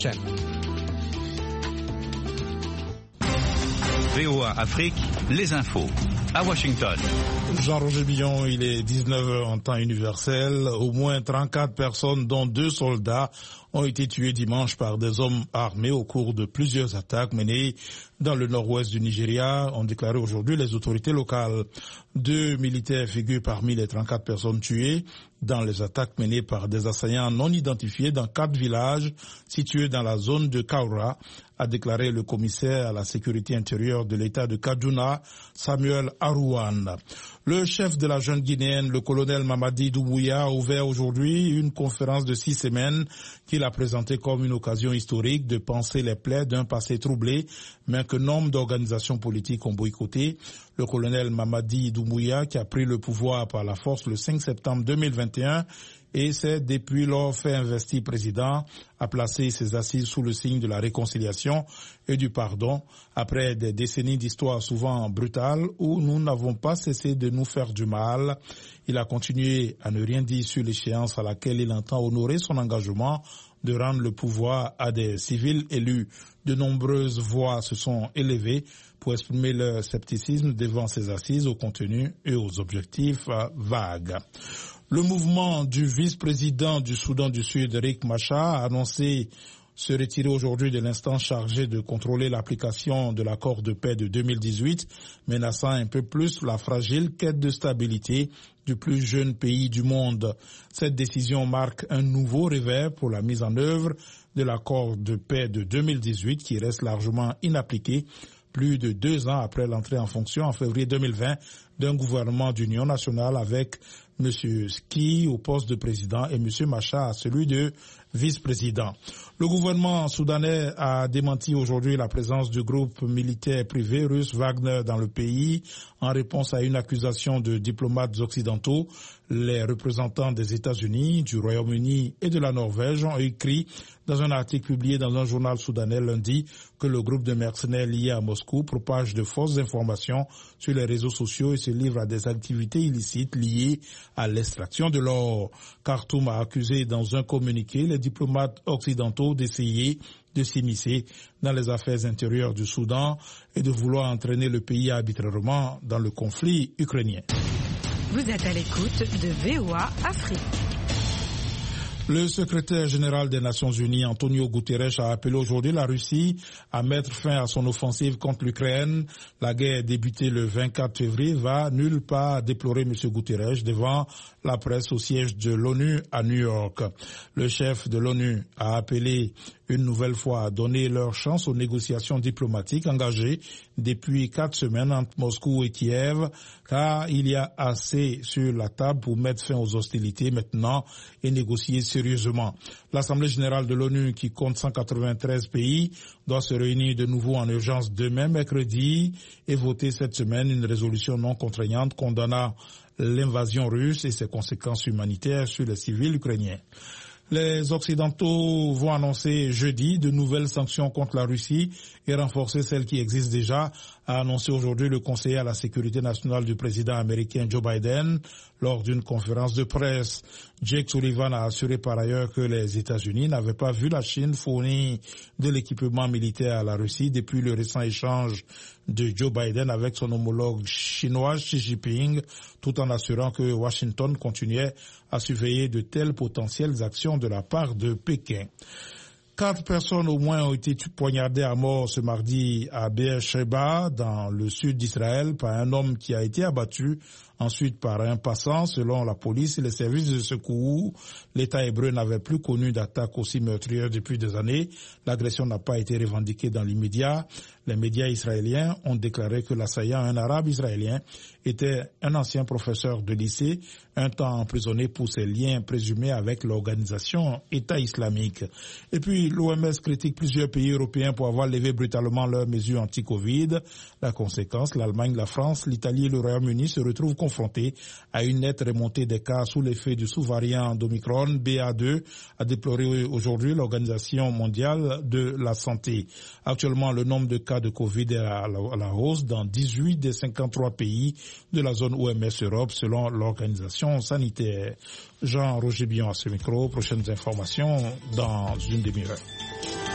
VOA Afrique, les infos. À Washington. Jean-Roger Billon, il est 19h en temps universel. Au moins 34 personnes, dont 2 soldats, ont été tués dimanche par des hommes armés au cours de plusieurs attaques menées dans le nord-ouest du Nigeria, ont déclaré aujourd'hui les autorités locales. 2 militaires figurent parmi les 34 personnes tuées dans les attaques menées par des assaillants non identifiés dans 4 villages situés dans la zone de Kaura, a déclaré le commissaire à la sécurité intérieure de l'État de Kaduna, Samuel Arouane. Le chef de la junte guinéenne, le colonel Mamadi Doumbouya, a ouvert aujourd'hui une conférence de 6 semaines qu'il a présentée comme une occasion historique de panser les plaies d'un passé troublé, mais que nombre d'organisations politiques ont boycotté. Le colonel Mamadi Doumbouya, qui a pris le pouvoir par la force le 5 septembre 2021, et s'est depuis lors fait investir président, a placé ses assises sous le signe de la réconciliation et du pardon, après des décennies d'histoire souvent brutales où nous n'avons pas cessé de nous faire du mal. Il a continué à ne rien dire sur l'échéance à laquelle il entend honorer son engagement de rendre le pouvoir à des civils élus. De nombreuses voix se sont élevées pour exprimer leur scepticisme devant ces assises au contenu et aux objectifs vagues. Le mouvement du vice-président du Soudan du Sud, Riek Machar, a annoncé se retirer aujourd'hui de l'instance chargée de contrôler l'application de l'accord de paix de 2018, menaçant un peu plus la fragile quête de stabilité du plus jeune pays du monde. Cette décision marque un nouveau revers pour la mise en œuvre de l'accord de paix de 2018 qui reste largement inappliqué plus de 2 ans après l'entrée en fonction en février 2020 d'un gouvernement d'union nationale avec M. Ski au poste de président et M. Machar à celui de vice-président. Le gouvernement soudanais a démenti aujourd'hui la présence du groupe militaire privé russe Wagner dans le pays en réponse à une accusation de diplomates occidentaux. Les représentants des États-Unis, du Royaume-Uni et de la Norvège ont écrit dans un article publié dans un journal soudanais lundi que le groupe de mercenaires lié à Moscou propage de fausses informations sur les réseaux sociaux et se livre à des activités illicites liées à l'extraction de l'or. Khartoum a accusé dans un communiqué les diplomates occidentaux d'essayer de s'immiscer dans les affaires intérieures du Soudan et de vouloir entraîner le pays arbitrairement dans le conflit ukrainien. Vous êtes à l'écoute de VOA Afrique. Le secrétaire général des Nations Unies, Antonio Guterres, a appelé aujourd'hui la Russie à mettre fin à son offensive contre l'Ukraine. La guerre débutée le 24 février va nulle part déplorer M. Guterres devant la presse au siège de l'ONU à New York. Le chef de l'ONU a appelé une nouvelle fois à donner leur chance aux négociations diplomatiques engagées depuis 4 semaines entre Moscou et Kiev, car il y a assez sur la table pour mettre fin aux hostilités maintenant et négocier sérieusement. L'Assemblée générale de l'ONU, qui compte 193 pays, doit se réunir de nouveau en urgence demain, mercredi, et voter cette semaine une résolution non contraignante condamnant l'invasion russe et ses conséquences humanitaires sur les civils ukrainiens. Les Occidentaux vont annoncer jeudi de nouvelles sanctions contre la Russie et renforcer celles qui existent déjà, a annoncé aujourd'hui le conseiller à la sécurité nationale du président américain Joe Biden lors d'une conférence de presse. Jake Sullivan a assuré par ailleurs que les États-Unis n'avaient pas vu la Chine fournir de l'équipement militaire à la Russie depuis le récent échange de Joe Biden avec son homologue chinois Xi Jinping, tout en assurant que Washington continuait à surveiller de telles potentielles actions de la part de Pékin. 4 personnes au moins ont été poignardées à mort ce mardi à Beersheba, dans le sud d'Israël, par un homme qui a été abattu ensuite par un passant. Selon la police et les services de secours, l'État hébreu n'avait plus connu d'attaque aussi meurtrière depuis des années. L'agression n'a pas été revendiquée dans l'immédiat. Les médias israéliens ont déclaré que l'assaillant, un arabe israélien, était un ancien professeur de lycée, un temps emprisonné pour ses liens présumés avec l'organisation État islamique. Et puis, l'OMS critique plusieurs pays européens pour avoir levé brutalement leurs mesures anti-Covid. La conséquence, l'Allemagne, la France, l'Italie et le Royaume-Uni se retrouvent confrontés à une nette remontée des cas sous l'effet du sous-variant d'Omicron, BA2, a déploré aujourd'hui l'Organisation mondiale de la santé. Actuellement, le nombre de cas de Covid est à la hausse dans 18 des 53 pays de la zone OMS Europe, selon l'organisation sanitaire. Jean-Roger Billon à ce micro. Prochaines informations dans une demi-heure.